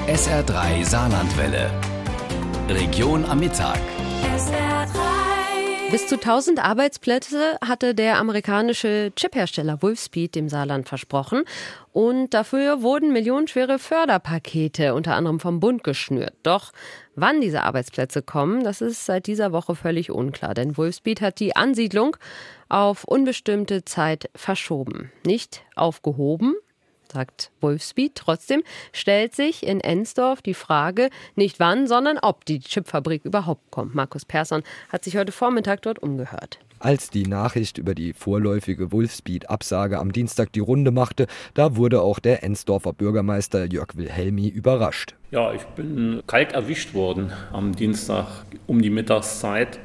SR3 Saarlandwelle. Region am Mittag. Bis zu 1000 Arbeitsplätze hatte der amerikanische Chiphersteller Wolfspeed dem Saarland versprochen. Und dafür wurden millionenschwere Förderpakete unter anderem vom Bund geschnürt. Doch wann diese Arbeitsplätze kommen, das ist seit dieser Woche völlig unklar. Denn Wolfspeed hat die Ansiedlung auf unbestimmte Zeit verschoben. Nicht aufgehoben, sagt Wolfspeed. Trotzdem stellt sich in Ensdorf die Frage, nicht wann, sondern ob die Chipfabrik überhaupt kommt. Markus Persson hat sich heute Vormittag dort umgehört. Als die Nachricht über die vorläufige Wolfspeed-Absage am Dienstag die Runde machte, da wurde auch der Ensdorfer Bürgermeister Jörg Wilhelmi überrascht. Ja, ich bin kalt erwischt worden am Dienstag um die Mittagszeit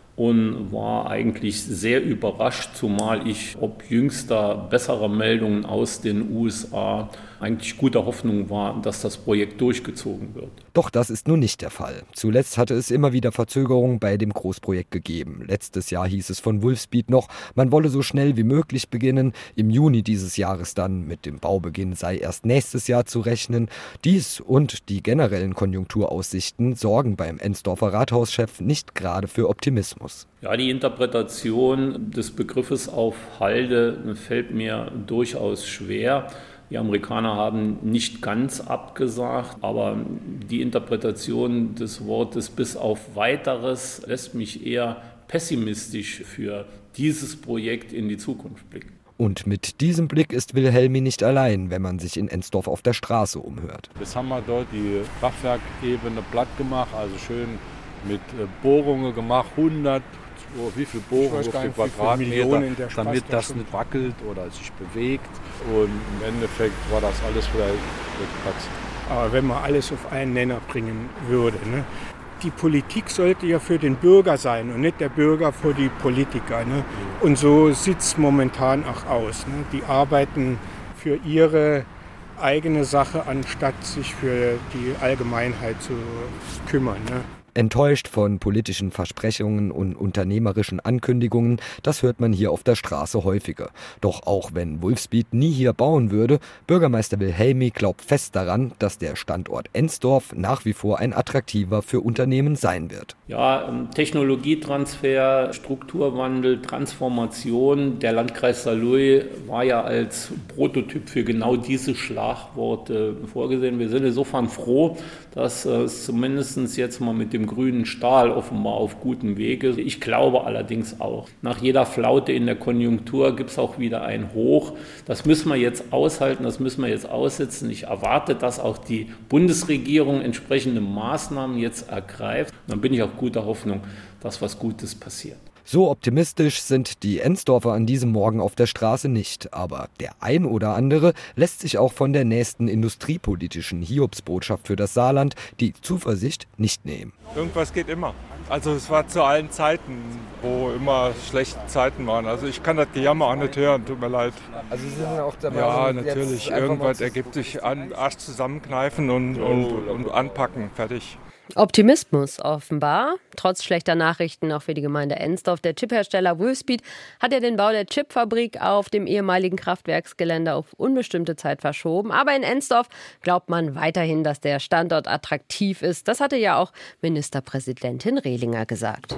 und war eigentlich sehr überrascht, zumal ich ob jüngster besserer Meldungen aus den USA eigentlich guter Hoffnung war, dass das Projekt durchgezogen wird. Doch das ist nun nicht der Fall. Zuletzt hatte es immer wieder Verzögerungen bei dem Großprojekt gegeben. Letztes Jahr hieß es von Wolfspeed noch, man wolle so schnell wie möglich beginnen. Im Juni dieses Jahres dann mit dem Baubeginn sei erst nächstes Jahr zu rechnen. Dies und die generellen Konjunkturaussichten sorgen beim Ensdorfer Rathauschef nicht gerade für Optimismus. Ja, die Interpretation des Begriffes auf Halde fällt mir durchaus schwer. Die Amerikaner haben nicht ganz abgesagt, aber die Interpretation des Wortes bis auf Weiteres lässt mich eher pessimistisch für dieses Projekt in die Zukunft blicken. Und mit diesem Blick ist Wilhelmi nicht allein, wenn man sich in Ensdorf auf der Straße umhört. Jetzt haben wir dort die Kraftwerkebene platt gemacht, also schön mit Bohrungen gemacht, 100, wie viel Bohrungen auf den Quadratmeter, damit das nicht wackelt oder sich bewegt. Und im Endeffekt war das alles wieder Platz. Aber wenn man alles auf einen Nenner bringen würde, ne? Die Politik sollte ja für den Bürger sein und nicht der Bürger für die Politiker. Ne? Und so sieht es momentan auch aus. Ne? Die arbeiten für ihre eigene Sache, anstatt sich für die Allgemeinheit zu kümmern. Ne? Enttäuscht von politischen Versprechungen und unternehmerischen Ankündigungen, das hört man hier auf der Straße häufiger. Doch auch wenn Wolfspeed nie hier bauen würde, Bürgermeister Wilhelmi glaubt fest daran, dass der Standort Ensdorf nach wie vor ein attraktiver für Unternehmen sein wird. Ja, Technologietransfer, Strukturwandel, Transformation. Der Landkreis Saarlouis war ja als Prototyp für genau diese Schlagworte vorgesehen. Wir sind insofern froh, dass es zumindest jetzt mal mit dem grünen Stahl offenbar auf gutem Weg ist. Ich glaube allerdings auch, nach jeder Flaute in der Konjunktur gibt es auch wieder ein Hoch. Das müssen wir jetzt aushalten, das müssen wir jetzt aussitzen. Ich erwarte, dass auch die Bundesregierung entsprechende Maßnahmen jetzt ergreift. Dann bin ich auch guter Hoffnung, dass was Gutes passiert. So optimistisch sind die Ensdorfer an diesem Morgen auf der Straße nicht. Aber der ein oder andere lässt sich auch von der nächsten industriepolitischen Hiobsbotschaft für das Saarland die Zuversicht nicht nehmen. Irgendwas geht immer. Also es war zu allen Zeiten, wo immer schlechte Zeiten waren. Also ich kann das Gejammer auch nicht hören, tut mir leid. Also Sie sind auch dabei. Ja, natürlich. Irgendwas ergibt sich Arsch zusammenkneifen und anpacken. Fertig. Optimismus offenbar. Trotz schlechter Nachrichten auch für die Gemeinde Ensdorf. Der Chiphersteller Wolfspeed hat ja den Bau der Chipfabrik auf dem ehemaligen Kraftwerksgelände auf unbestimmte Zeit verschoben. Aber in Ensdorf glaubt man weiterhin, dass der Standort attraktiv ist. Das hatte ja auch Ministerpräsidentin Rehlinger gesagt.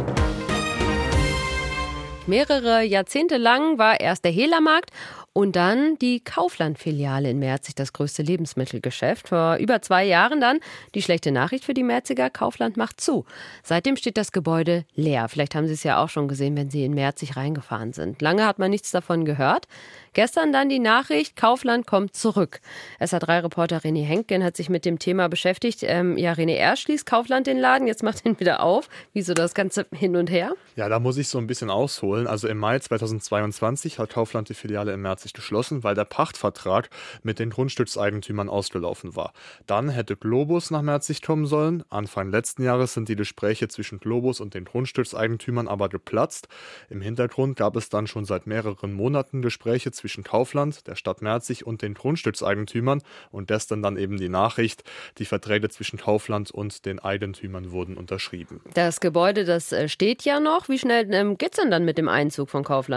Mehrere Jahrzehnte lang war erst der Hehlermarkt und dann die Kaufland-Filiale in Merzig, das größte Lebensmittelgeschäft. Vor über 2 Jahren dann die schlechte Nachricht für die Merziger, Kaufland macht zu. Seitdem steht das Gebäude leer. Vielleicht haben Sie es ja auch schon gesehen, wenn Sie in Merzig reingefahren sind. Lange hat man nichts davon gehört. Gestern dann die Nachricht, Kaufland kommt zurück. SR3-Reporter René Henkgen hat sich mit dem Thema beschäftigt. René, erst schließt Kaufland den Laden, jetzt macht ihn wieder auf. Wieso das Ganze hin und her? Ja, da muss ich so ein bisschen ausholen. Also im Mai 2022 hat Kaufland die Filiale in Merzig geschlossen, weil der Pachtvertrag mit den Grundstückseigentümern ausgelaufen war. Dann hätte Globus nach Merzig kommen sollen. Anfang letzten Jahres sind die Gespräche zwischen Globus und den Grundstückseigentümern aber geplatzt. Im Hintergrund gab es dann schon seit mehreren Monaten Gespräche zwischen Kaufland, der Stadt Merzig und den Grundstückseigentümern und gestern dann eben die Nachricht, die Verträge zwischen Kaufland und den Eigentümern wurden unterschrieben. Das Gebäude, das steht ja noch. Wie schnell geht's denn dann mit dem Einzug von Kaufland?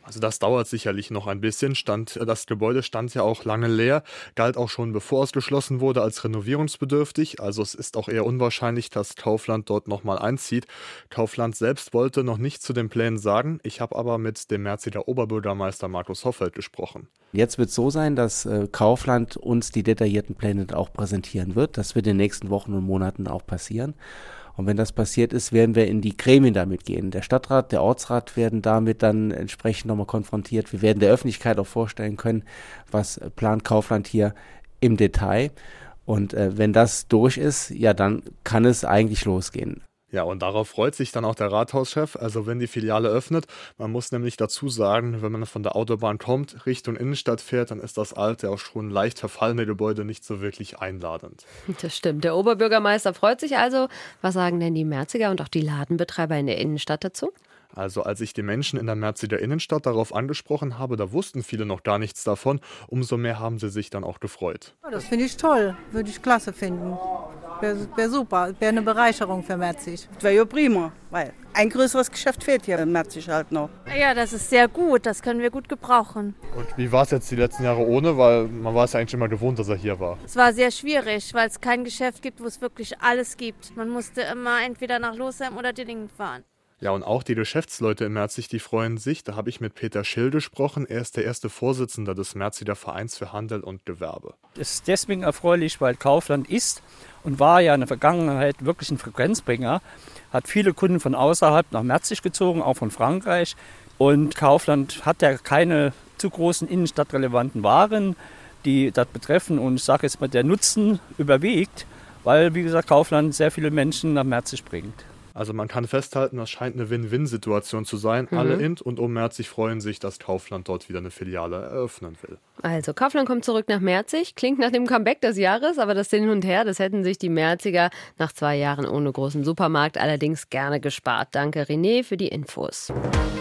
Also das dauert sicherlich noch ein bisschen. Das Gebäude stand ja auch lange leer, galt auch schon bevor es geschlossen wurde als renovierungsbedürftig. Also es ist auch eher unwahrscheinlich, dass Kaufland dort nochmal einzieht. Kaufland selbst wollte noch nichts zu den Plänen sagen. Ich habe aber mit dem Merziger Oberbürgermeister Markus Hoffeld gesprochen. Jetzt wird es so sein, dass Kaufland uns die detaillierten Pläne auch präsentieren wird. Das wird in den nächsten Wochen und Monaten auch passieren. Und wenn das passiert ist, werden wir in die Gremien damit gehen. Der Stadtrat, der Ortsrat werden damit dann entsprechend nochmal konfrontiert. Wir werden der Öffentlichkeit auch vorstellen können, was plant Kaufland hier im Detail. Und wenn das durch ist, ja, dann kann es eigentlich losgehen. Ja, und darauf freut sich dann auch der Rathauschef, also wenn die Filiale öffnet. Man muss nämlich dazu sagen, wenn man von der Autobahn kommt, Richtung Innenstadt fährt, dann ist das alte, auch schon leicht verfallene Gebäude nicht so wirklich einladend. Das stimmt. Der Oberbürgermeister freut sich also. Was sagen denn die Merziger und auch die Ladenbetreiber in der Innenstadt dazu? Also als ich die Menschen in der Merziger Innenstadt darauf angesprochen habe, da wussten viele noch gar nichts davon. Umso mehr haben sie sich dann auch gefreut. Das finde ich toll, würde ich klasse finden. Wäre super, wäre eine Bereicherung für Merzig. Das wäre ja prima, weil ein größeres Geschäft fehlt hier in Merzig halt noch. Ja, das ist sehr gut, das können wir gut gebrauchen. Und wie war es jetzt die letzten Jahre ohne? Weil man war es ja eigentlich immer gewohnt, dass er hier war. Es war sehr schwierig, weil es kein Geschäft gibt, wo es wirklich alles gibt. Man musste immer entweder nach Losheim oder Dillingen fahren. Ja, und auch die Geschäftsleute in Merzig, die freuen sich. Da habe ich mit Peter Schill gesprochen. Er ist der erste Vorsitzende des Merziger Vereins für Handel und Gewerbe. Es ist deswegen erfreulich, weil Kaufland ist und war ja in der Vergangenheit wirklich ein Frequenzbringer. Hat viele Kunden von außerhalb nach Merzig gezogen, auch von Frankreich. Und Kaufland hat ja keine zu großen innenstadtrelevanten Waren, die das betreffen. Und ich sage jetzt mal, der Nutzen überwiegt, weil, wie gesagt, Kaufland sehr viele Menschen nach Merzig bringt. Also man kann festhalten, das scheint eine Win-Win-Situation zu sein. Alle in und um Merzig freuen sich, dass Kaufland dort wieder eine Filiale eröffnen will. Also Kaufland kommt zurück nach Merzig, klingt nach dem Comeback des Jahres, aber das Hin und Her, das hätten sich die Merziger nach 2 Jahren ohne großen Supermarkt allerdings gerne gespart. Danke René für die Infos.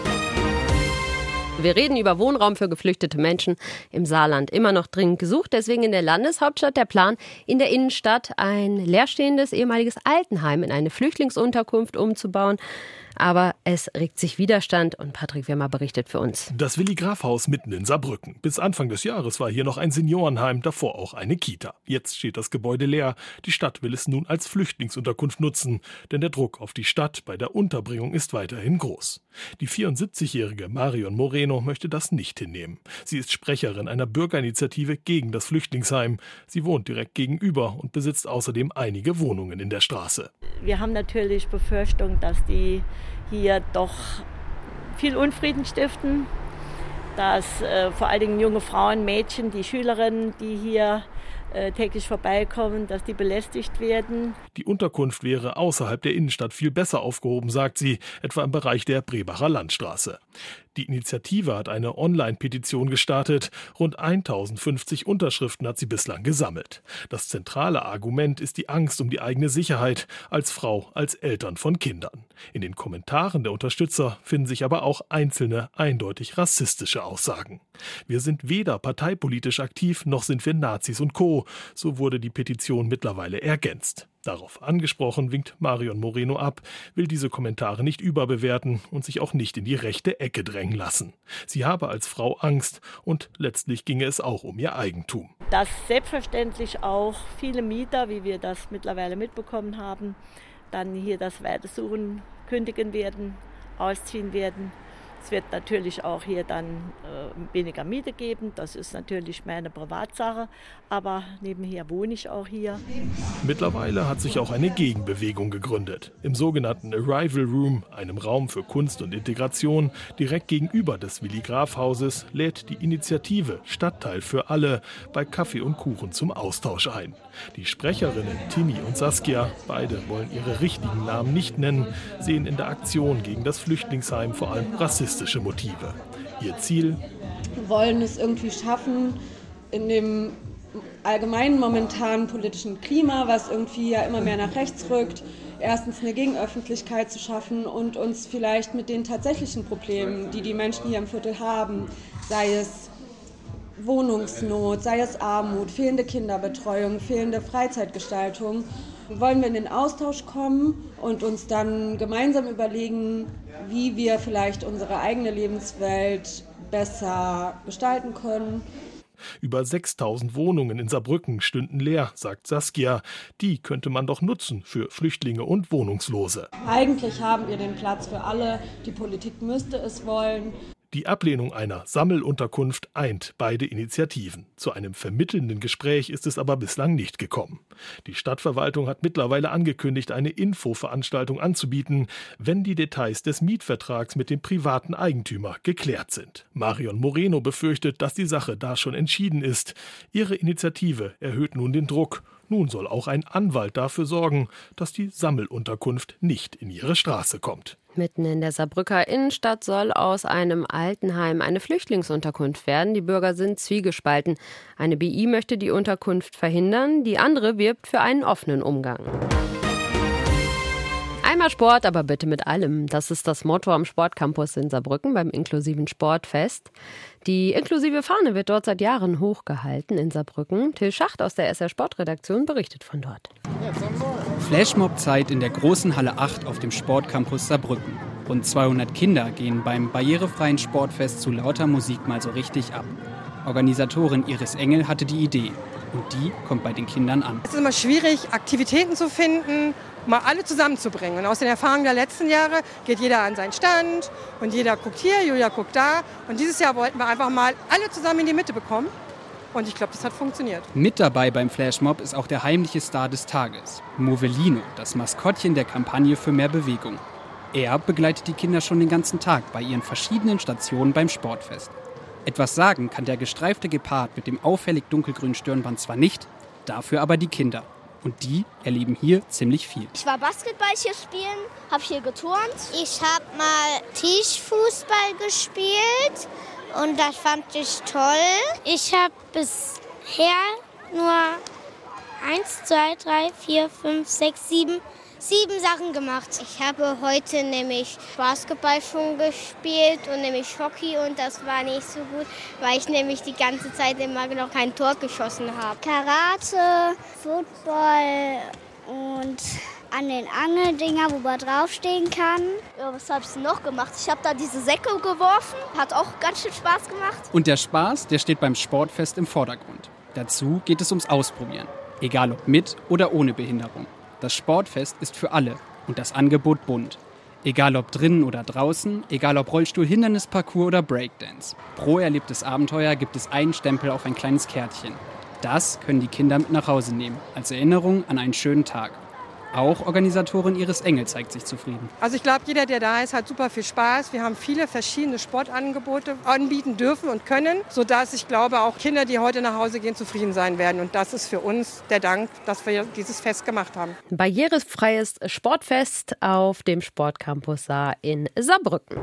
Wir reden über Wohnraum für geflüchtete Menschen im Saarland. Immer noch dringend gesucht. Deswegen in der Landeshauptstadt der Plan, in der Innenstadt ein leerstehendes ehemaliges Altenheim in eine Flüchtlingsunterkunft umzubauen. Aber es regt sich Widerstand und Patrick Wirmer berichtet für uns. Das Willi-Graf-Haus mitten in Saarbrücken. Bis Anfang des Jahres war hier noch ein Seniorenheim, davor auch eine Kita. Jetzt steht das Gebäude leer. Die Stadt will es nun als Flüchtlingsunterkunft nutzen, denn der Druck auf die Stadt bei der Unterbringung ist weiterhin groß. Die 74-jährige Marion Moreno möchte das nicht hinnehmen. Sie ist Sprecherin einer Bürgerinitiative gegen das Flüchtlingsheim. Sie wohnt direkt gegenüber und besitzt außerdem einige Wohnungen in der Straße. Wir haben natürlich Befürchtung, dass die hier doch viel Unfrieden stiften, dass vor allen Dingen junge Frauen, Mädchen, die Schülerinnen, die hier täglich vorbeikommen, dass die belästigt werden. Die Unterkunft wäre außerhalb der Innenstadt viel besser aufgehoben, sagt sie, etwa im Bereich der Brebacher Landstraße. Die Initiative hat eine Online-Petition gestartet. Rund 1050 Unterschriften hat sie bislang gesammelt. Das zentrale Argument ist die Angst um die eigene Sicherheit als Frau, als Eltern von Kindern. In den Kommentaren der Unterstützer finden sich aber auch einzelne, eindeutig rassistische Aussagen. Wir sind weder parteipolitisch aktiv, noch sind wir Nazis und Co. So wurde die Petition mittlerweile ergänzt. Darauf angesprochen winkt Marion Moreno ab, will diese Kommentare nicht überbewerten und sich auch nicht in die rechte Ecke drängen lassen. Sie habe als Frau Angst und letztlich ginge es auch um ihr Eigentum. Dass selbstverständlich auch viele Mieter, wie wir das mittlerweile mitbekommen haben, dann hier das Weitersuchen kündigen werden, ausziehen werden. Es wird natürlich auch hier dann weniger Miete geben. Das ist natürlich meine Privatsache, aber nebenher wohne ich auch hier. Mittlerweile hat sich auch eine Gegenbewegung gegründet. Im sogenannten Arrival Room, einem Raum für Kunst und Integration, direkt gegenüber des Willi-Graf-Hauses, lädt die Initiative Stadtteil für alle bei Kaffee und Kuchen zum Austausch ein. Die Sprecherinnen Tini und Saskia, beide wollen ihre richtigen Namen nicht nennen, sehen in der Aktion gegen das Flüchtlingsheim vor allem rassistische Motive. Ihr Ziel? Wir wollen es irgendwie schaffen, in dem allgemeinen momentanen politischen Klima, was irgendwie ja immer mehr nach rechts rückt, erstens eine Gegenöffentlichkeit zu schaffen und uns vielleicht mit den tatsächlichen Problemen, die die Menschen hier im Viertel haben, sei es Wohnungsnot, sei es Armut, fehlende Kinderbetreuung, fehlende Freizeitgestaltung, wollen wir in den Austausch kommen und uns dann gemeinsam überlegen, wie wir vielleicht unsere eigene Lebenswelt besser gestalten können. Über 6.000 Wohnungen in Saarbrücken stünden leer, sagt Saskia. Die könnte man doch nutzen für Flüchtlinge und Wohnungslose. Eigentlich haben wir den Platz für alle. Die Politik müsste es wollen. Die Ablehnung einer Sammelunterkunft eint beide Initiativen. Zu einem vermittelnden Gespräch ist es aber bislang nicht gekommen. Die Stadtverwaltung hat mittlerweile angekündigt, eine Infoveranstaltung anzubieten, wenn die Details des Mietvertrags mit dem privaten Eigentümer geklärt sind. Marion Moreno befürchtet, dass die Sache da schon entschieden ist. Ihre Initiative erhöht nun den Druck. Nun soll auch ein Anwalt dafür sorgen, dass die Sammelunterkunft nicht in ihre Straße kommt. Mitten in der Saarbrücker Innenstadt soll aus einem Altenheim eine Flüchtlingsunterkunft werden. Die Bürger sind zwiegespalten. Eine BI möchte die Unterkunft verhindern, die andere wirbt für einen offenen Umgang. Einmal Sport, aber bitte mit allem. Das ist das Motto am Sportcampus in Saarbrücken beim inklusiven Sportfest. Die inklusive Fahne wird dort seit Jahren hochgehalten in Saarbrücken. Till Schacht aus der SR Sportredaktion berichtet von dort. Flashmob-Zeit in der großen Halle 8 auf dem Sportcampus Saarbrücken. Rund 200 Kinder gehen beim barrierefreien Sportfest zu lauter Musik mal so richtig ab. Organisatorin Iris Engel hatte die Idee. Und die kommt bei den Kindern an. Es ist immer schwierig, Aktivitäten zu finden, mal alle zusammenzubringen. Und aus den Erfahrungen der letzten Jahre geht jeder an seinen Stand und jeder guckt hier, Julia guckt da. Und dieses Jahr wollten wir einfach mal alle zusammen in die Mitte bekommen. Und ich glaube, das hat funktioniert. Mit dabei beim Flashmob ist auch der heimliche Star des Tages, Movelino, das Maskottchen der Kampagne für mehr Bewegung. Er begleitet die Kinder schon den ganzen Tag bei ihren verschiedenen Stationen beim Sportfest. Etwas sagen kann der gestreifte Gepard mit dem auffällig dunkelgrünen Stirnband zwar nicht, dafür aber die Kinder. Und die erleben hier ziemlich viel. Ich war Basketball hier spielen, habe hier geturnt. Ich habe mal Tischfußball gespielt und das fand ich toll. Ich habe bisher nur 1, 2, 3, 4, 5, 6, 7 Sachen gemacht. Ich habe heute nämlich Basketball schon gespielt und nämlich Hockey und das war nicht so gut, weil ich nämlich die ganze Zeit immer noch kein Tor geschossen habe. Karate, Football und an den Angeldinger, wo man draufstehen kann. Ja, was habe ich noch gemacht? Ich habe da diese Säcke geworfen, hat auch ganz schön Spaß gemacht. Und der Spaß, der steht beim Sportfest im Vordergrund. Dazu geht es ums Ausprobieren, egal ob mit oder ohne Behinderung. Das Sportfest ist für alle und das Angebot bunt. Egal ob drinnen oder draußen, egal ob Rollstuhl, Hindernisparcours oder Breakdance. Pro erlebtes Abenteuer gibt es einen Stempel auf ein kleines Kärtchen. Das können die Kinder mit nach Hause nehmen, als Erinnerung an einen schönen Tag. Auch Organisatorin Iris Engel zeigt sich zufrieden. Also ich glaube, jeder, der da ist, hat super viel Spaß. Wir haben viele verschiedene Sportangebote anbieten dürfen und können, sodass ich glaube, auch Kinder, die heute nach Hause gehen, zufrieden sein werden. Und das ist für uns der Dank, dass wir dieses Fest gemacht haben. Barrierefreies Sportfest auf dem Sportcampus Saar in Saarbrücken.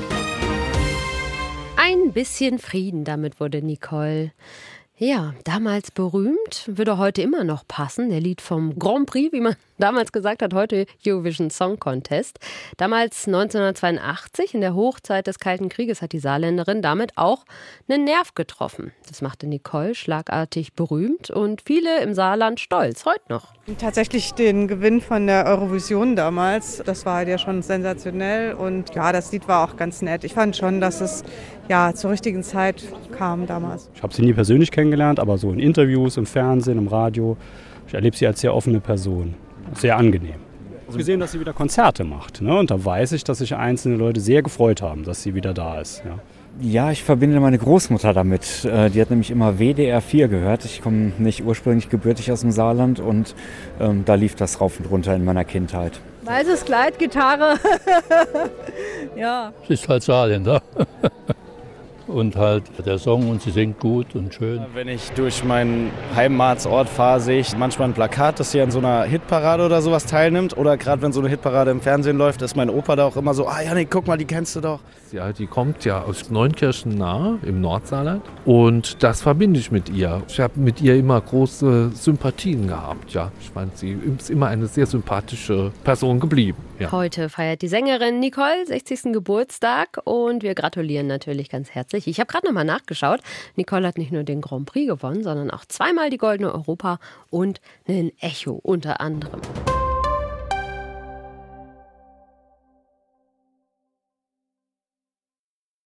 Ein bisschen Frieden, damit wurde Nicole. Ja, damals berühmt, würde heute immer noch passen. Der Lied vom Grand Prix, wie man damals gesagt hat, heute Eurovision Song Contest. Damals 1982, in der Hochzeit des Kalten Krieges, hat die Saarländerin damit auch einen Nerv getroffen. Das machte Nicole schlagartig berühmt und viele im Saarland stolz, heute noch. Tatsächlich den Gewinn von der Eurovision damals, das war halt ja schon sensationell und ja, das Lied war auch ganz nett. Ich fand schon, dass es ja zur richtigen Zeit kam damals. Ich habe sie nie persönlich kennengelernt, aber so in Interviews, im Fernsehen, im Radio. Ich erlebe sie als sehr offene Person, sehr angenehm. Ich habe gesehen, dass sie wieder Konzerte macht, ne? Und da weiß ich, dass sich einzelne Leute sehr gefreut haben, dass sie wieder da ist. Ja. Ja, ich verbinde meine Großmutter damit. Die hat nämlich immer WDR 4 gehört. Ich komme nicht ursprünglich gebürtig aus dem Saarland und da lief das rauf und runter in meiner Kindheit. Weißes Kleid, Gitarre. Ja. Sie ist halt Saarländer. Und halt der Song und sie singt gut und schön. Wenn ich durch meinen Heimatsort fahre, sehe ich manchmal ein Plakat, das hier an so einer Hitparade oder sowas teilnimmt. Oder gerade wenn so eine Hitparade im Fernsehen läuft, ist mein Opa da auch immer so, Janik, guck mal, die kennst du doch. Ja, die kommt ja aus Neunkirchen nahe im Nordsaarland und das verbinde ich mit ihr. Ich habe mit ihr immer große Sympathien gehabt. Ja, ich meine, sie ist immer eine sehr sympathische Person geblieben. Ja. Heute feiert die Sängerin Nicole 60. Geburtstag und wir gratulieren natürlich ganz herzlich. Ich habe gerade nochmal nachgeschaut. Nicole hat nicht nur den Grand Prix gewonnen, sondern auch zweimal die Goldene Europa und einen Echo unter anderem.